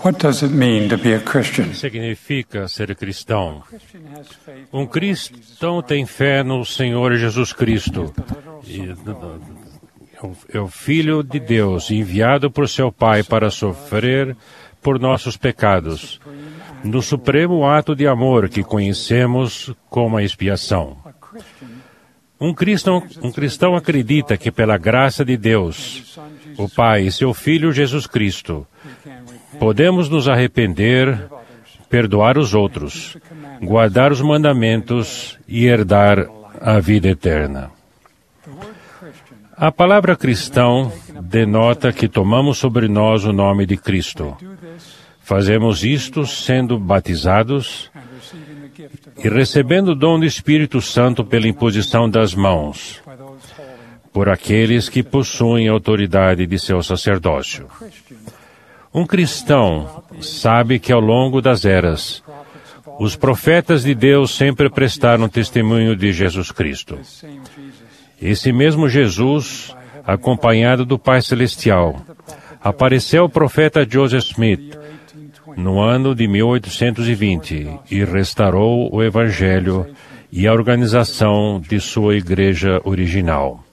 What does it mean to be a O Christian? que significa ser cristão? Um cristão tem fé no Senhor Jesus Cristo. É o Filho de Deus, enviado por seu Pai para sofrer por nossos pecados, no supremo ato de amor que conhecemos como a expiação. Um cristão acredita que pela graça de Deus, o Pai e seu Filho Jesus Cristo, podemos nos arrepender, perdoar os outros, guardar os mandamentos e herdar a vida eterna. A palavra cristão denota que tomamos sobre nós o nome de Cristo. Fazemos isto sendo batizados e recebendo o dom do Espírito Santo pela imposição das mãos, por aqueles que possuem a autoridade de seu sacerdócio. Um cristão sabe que ao longo das eras, os profetas de Deus sempre prestaram testemunho de Jesus Cristo. Esse mesmo Jesus, acompanhado do Pai Celestial, apareceu ao profeta Joseph Smith no ano de 1820 e restaurou o Evangelho e a organização de sua igreja original.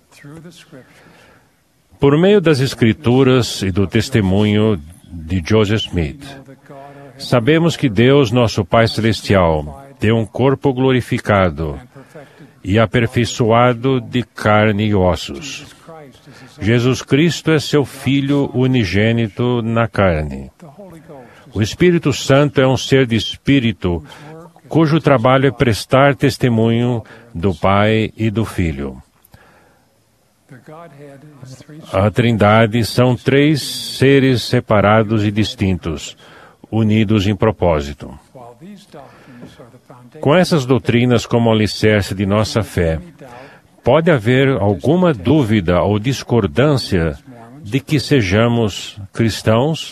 Por meio das Escrituras e do testemunho de Joseph Smith, sabemos que Deus, nosso Pai Celestial, tem um corpo glorificado e aperfeiçoado de carne e ossos. Jesus Cristo é seu Filho unigênito na carne. O Espírito Santo é um ser de espírito, cujo trabalho é prestar testemunho do Pai e do Filho. A Trindade são três seres separados e distintos, unidos em propósito. Com essas doutrinas como alicerce de nossa fé, pode haver alguma dúvida ou discordância de que sejamos cristãos?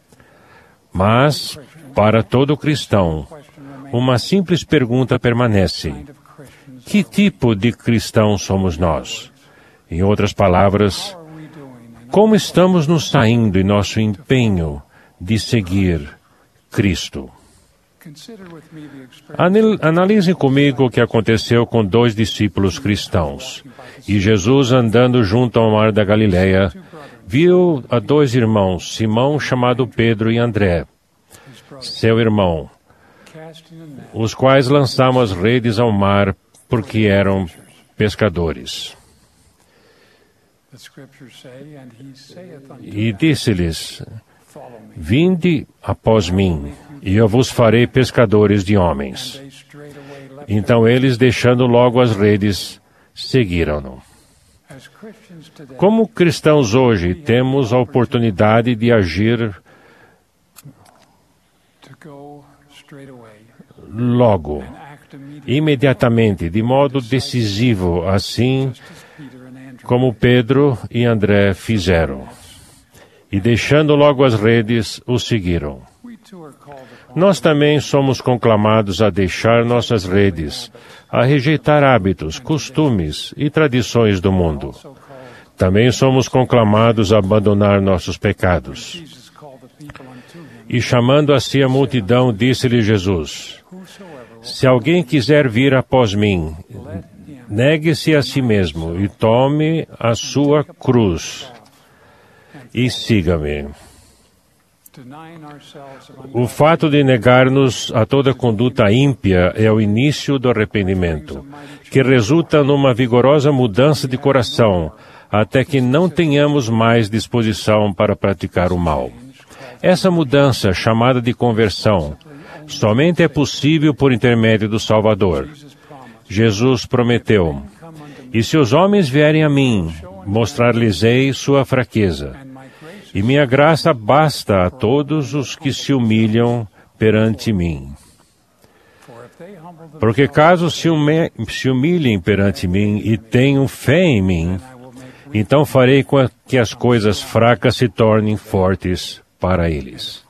Mas, para todo cristão, uma simples pergunta permanece: que tipo de cristão somos nós? Em outras palavras, como estamos nos saindo em nosso empenho de seguir Cristo? Analisem comigo o que aconteceu com dois discípulos cristãos. E Jesus, andando junto ao mar da Galileia, viu a dois irmãos, Simão, chamado Pedro, e André, seu irmão, os quais lançavam as redes ao mar porque eram pescadores. E disse-lhes: vinde após mim, e eu vos farei pescadores de homens. Então eles, deixando logo as redes, seguiram-no. Como cristãos hoje, temos a oportunidade de agir logo, imediatamente, de modo decisivo, assim como Pedro e André fizeram. E deixando logo as redes, os seguiram. Nós também somos conclamados a deixar nossas redes, a rejeitar hábitos, costumes e tradições do mundo. Também somos conclamados a abandonar nossos pecados. E chamando a si a multidão, disse-lhe Jesus: se alguém quiser vir após mim, negue-se a si mesmo e tome a sua cruz e siga-me. O fato de negar-nos a toda conduta ímpia é o início do arrependimento, que resulta numa vigorosa mudança de coração, até que não tenhamos mais disposição para praticar o mal. Essa mudança, chamada de conversão, somente é possível por intermédio do Salvador. Jesus prometeu: e se os homens vierem a mim, mostrar-lhes-ei sua fraqueza. E minha graça basta a todos os que se humilham perante mim. Porque caso se humilhem perante mim e tenham fé em mim, então farei com que as coisas fracas se tornem fortes para eles.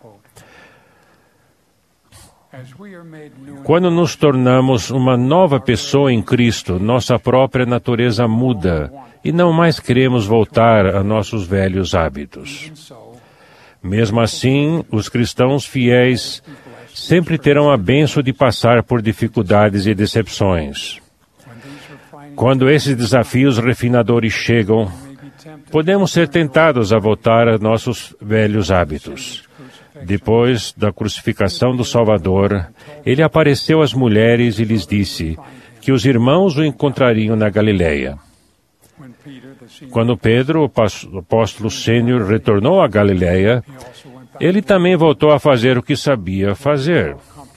Quando nos tornamos uma nova pessoa em Cristo, nossa própria natureza muda e não mais queremos voltar a nossos velhos hábitos. Mesmo assim, os cristãos fiéis sempre terão a bênção de passar por dificuldades e decepções. Quando esses desafios refinadores chegam, podemos ser tentados a voltar a nossos velhos hábitos. Depois da crucificação do Salvador, ele apareceu às mulheres e lhes disse que os irmãos o encontrariam na Galileia. Quando Pedro, o apóstolo sênior, retornou à Galileia, ele também voltou a fazer o que sabia fazer.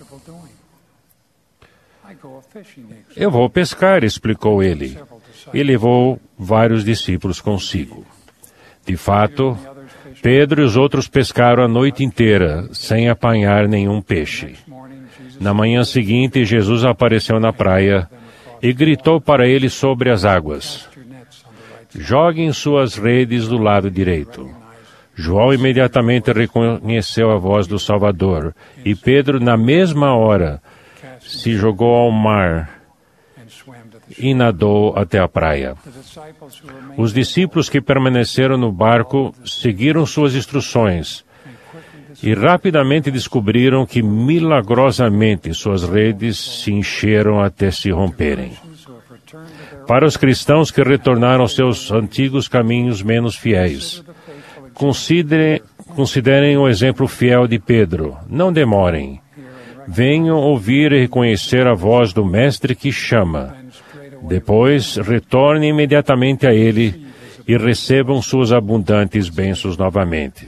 Eu vou pescar, explicou ele, e levou vários discípulos consigo. De fato, Pedro e os outros pescaram a noite inteira, sem apanhar nenhum peixe. Na manhã seguinte, Jesus apareceu na praia e gritou para eles sobre as águas: joguem suas redes do lado direito. João imediatamente reconheceu a voz do Salvador, e Pedro, na mesma hora, se jogou ao mar e nadou até a praia. Os discípulos que permaneceram no barco seguiram suas instruções e rapidamente descobriram que, milagrosamente, suas redes se encheram até se romperem. Para os cristãos que retornaram aos seus antigos caminhos menos fiéis, considerem o exemplo fiel de Pedro. Não demorem. Venham ouvir e reconhecer a voz do Mestre que chama. Depois, retornem imediatamente a Ele e recebam suas abundantes bênçãos novamente.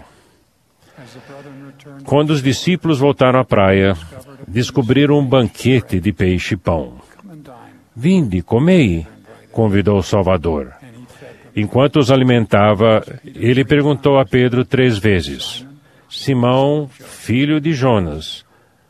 Quando os discípulos voltaram à praia, descobriram um banquete de peixe e pão. Vinde, comei, convidou o Salvador. Enquanto os alimentava, ele perguntou a Pedro 3 vezes: Simão, filho de Jonas,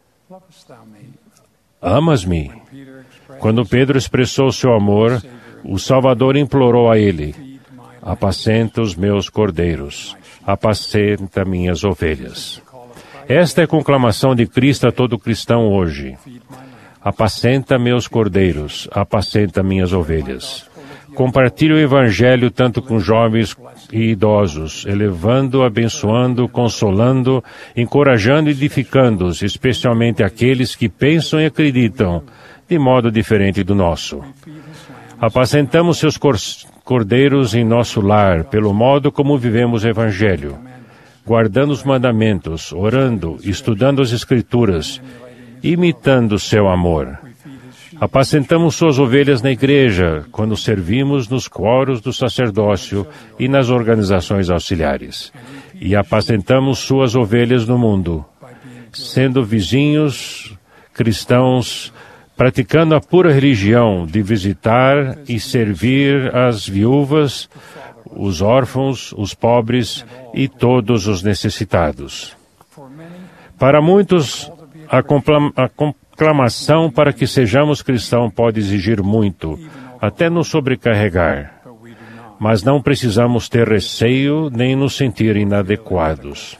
amas-me? Quando Pedro expressou seu amor, o Salvador implorou a ele: apacenta os meus cordeiros, apacenta minhas ovelhas. Esta é a conclamação de Cristo a todo cristão hoje. Apacenta meus cordeiros, apacenta minhas ovelhas. Compartilhe o Evangelho tanto com jovens e idosos, elevando, abençoando, consolando, encorajando e edificando-os, especialmente aqueles que pensam e acreditam de modo diferente do nosso. Apacentamos seus cordeiros em nosso lar, pelo modo como vivemos o Evangelho, guardando os mandamentos, orando, estudando as Escrituras, imitando seu amor. Apacentamos suas ovelhas na igreja, quando servimos nos coros do sacerdócio e nas organizações auxiliares. E apacentamos suas ovelhas no mundo, sendo vizinhos cristãos, praticando a pura religião de visitar e servir as viúvas, os órfãos, os pobres e todos os necessitados. Para muitos, a conclamação para que sejamos cristãos pode exigir muito, até nos sobrecarregar. Mas não precisamos ter receio nem nos sentir inadequados.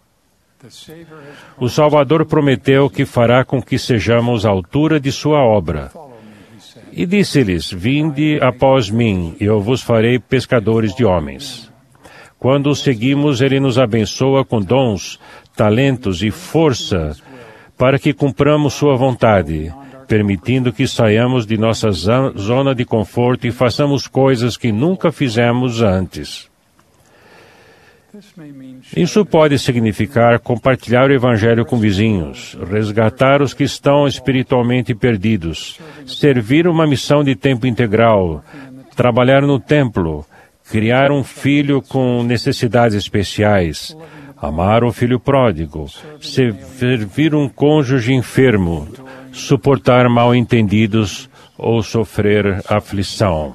O Salvador prometeu que fará com que sejamos à altura de sua obra. E disse-lhes: vinde após mim, e eu vos farei pescadores de homens. Quando o seguimos, ele nos abençoa com dons, talentos e força para que cumpramos sua vontade, permitindo que saiamos de nossa zona de conforto e façamos coisas que nunca fizemos antes. Isso pode significar compartilhar o Evangelho com vizinhos, resgatar os que estão espiritualmente perdidos, servir uma missão de tempo integral, trabalhar no templo, criar um filho com necessidades especiais, amar um filho pródigo, servir um cônjuge enfermo, suportar mal-entendidos ou sofrer aflição.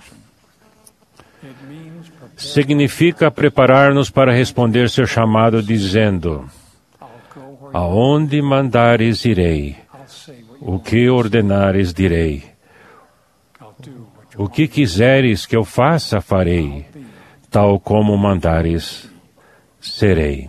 Significa preparar-nos para responder seu chamado dizendo: aonde mandares irei, o que ordenares direi, o que quiseres que eu faça farei, tal como mandares serei.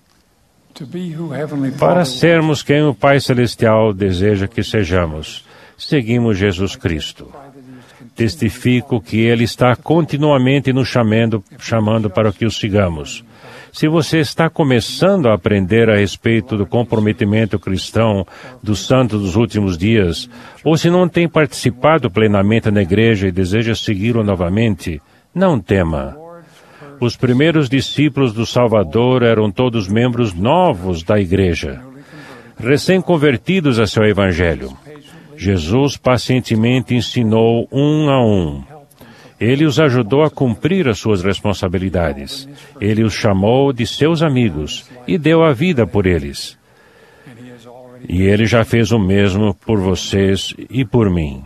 Para sermos quem o Pai Celestial deseja que sejamos, seguimos Jesus Cristo. Testifico que Ele está continuamente nos chamando para que o sigamos. Se você está começando a aprender a respeito do comprometimento cristão dos santos dos últimos dias, ou se não tem participado plenamente na igreja e deseja segui-lo novamente, não tema. Os primeiros discípulos do Salvador eram todos membros novos da igreja, recém-convertidos a seu evangelho. Jesus pacientemente ensinou um a um. Ele os ajudou a cumprir as suas responsabilidades. Ele os chamou de seus amigos e deu a vida por eles. E Ele já fez o mesmo por vocês e por mim.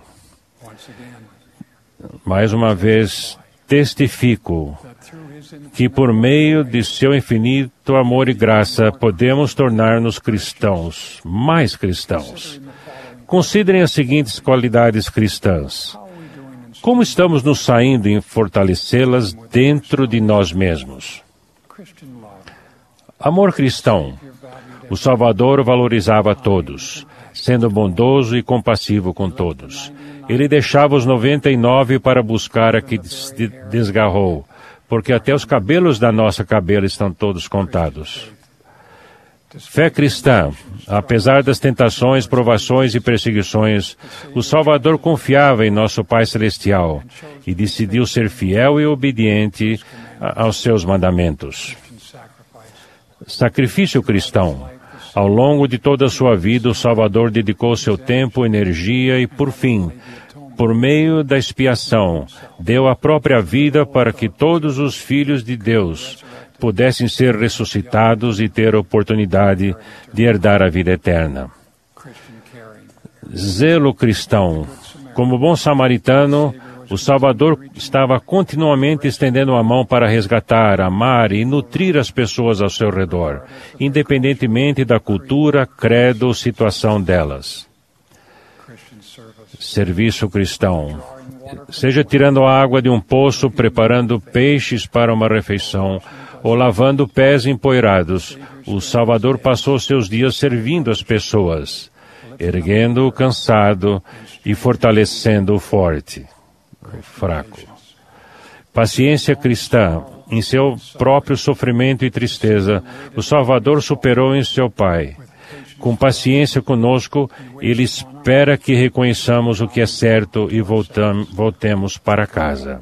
Mais uma vez, testifico que por meio de seu infinito amor e graça podemos tornar-nos cristãos, mais cristãos. Considerem as seguintes qualidades cristãs. Como estamos nos saindo em fortalecê-las dentro de nós mesmos? Amor cristão. O Salvador valorizava todos, sendo bondoso e compassivo com todos. Ele deixava os 99 para buscar a que se desgarrou, porque até os cabelos da nossa cabeça estão todos contados. Fé cristã. Apesar das tentações, provações e perseguições, o Salvador confiava em nosso Pai Celestial e decidiu ser fiel e obediente aos seus mandamentos. Sacrifício cristão. Ao longo de toda a sua vida, o Salvador dedicou seu tempo, energia e, por fim, por meio da expiação, deu a própria vida para que todos os filhos de Deus pudessem ser ressuscitados e ter a oportunidade de herdar a vida eterna. Zelo cristão. Como bom samaritano, o Salvador estava continuamente estendendo a mão para resgatar, amar e nutrir as pessoas ao seu redor, independentemente da cultura, credo ou situação delas. Serviço cristão. Seja tirando a água de um poço, preparando peixes para uma refeição, ou lavando pés empoeirados, o Salvador passou seus dias servindo as pessoas, erguendo o cansado e fortalecendo o forte, o fraco. Paciência cristã. Em seu próprio sofrimento e tristeza, o Salvador superou em seu Pai. Com paciência conosco, Ele espera que reconheçamos o que é certo e voltemos para casa.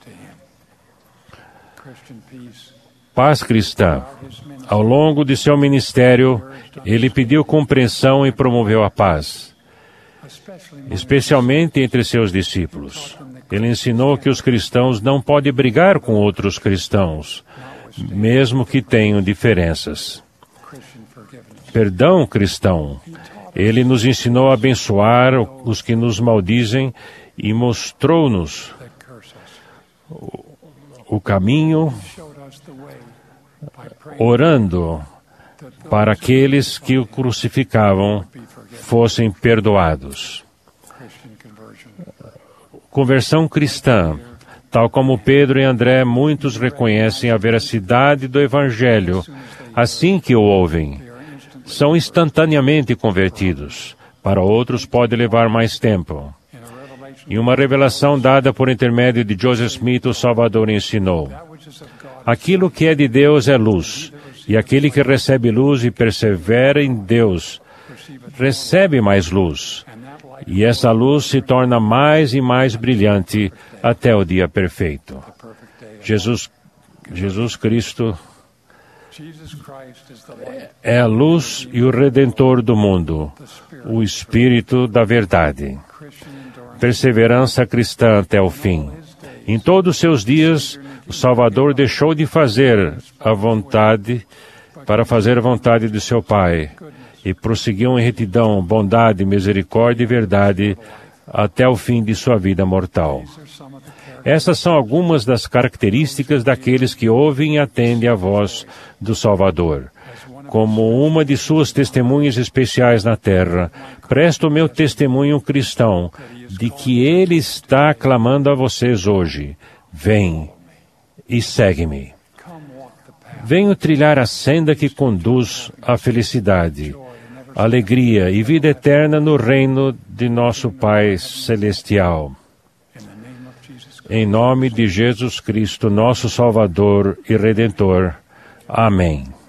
Paz cristã. Ao longo de seu ministério, Ele pediu compreensão e promoveu a paz, especialmente entre seus discípulos. Ele ensinou que os cristãos não podem brigar com outros cristãos, mesmo que tenham diferenças. Perdão cristão. Ele nos ensinou a abençoar os que nos maldizem e mostrou-nos o caminho, orando para aqueles que o crucificavam fossem perdoados. Conversão cristã. Tal como Pedro e André, muitos reconhecem a veracidade do Evangelho assim que o ouvem. São instantaneamente convertidos. Para outros pode levar mais tempo. Em uma revelação dada por intermédio de Joseph Smith, o Salvador ensinou: aquilo que é de Deus é luz, e aquele que recebe luz e persevera em Deus recebe mais luz. E essa luz se torna mais e mais brilhante até o dia perfeito. Jesus Cristo é a luz e o Redentor do mundo, o Espírito da verdade. Perseverança cristã até o fim. Em todos os seus dias, o Salvador deixou de fazer a vontade para fazer a vontade de seu Pai e prosseguiu em retidão, bondade, misericórdia e verdade até o fim de sua vida mortal. Essas são algumas das características daqueles que ouvem e atendem a voz do Salvador. Como uma de suas testemunhas especiais na terra, presto o meu testemunho cristão de que Ele está clamando a vocês hoje: vem e segue-me. Venho trilhar a senda que conduz à felicidade, alegria e vida eterna no reino de nosso Pai Celestial. Em nome de Jesus Cristo, nosso Salvador e Redentor. Amém.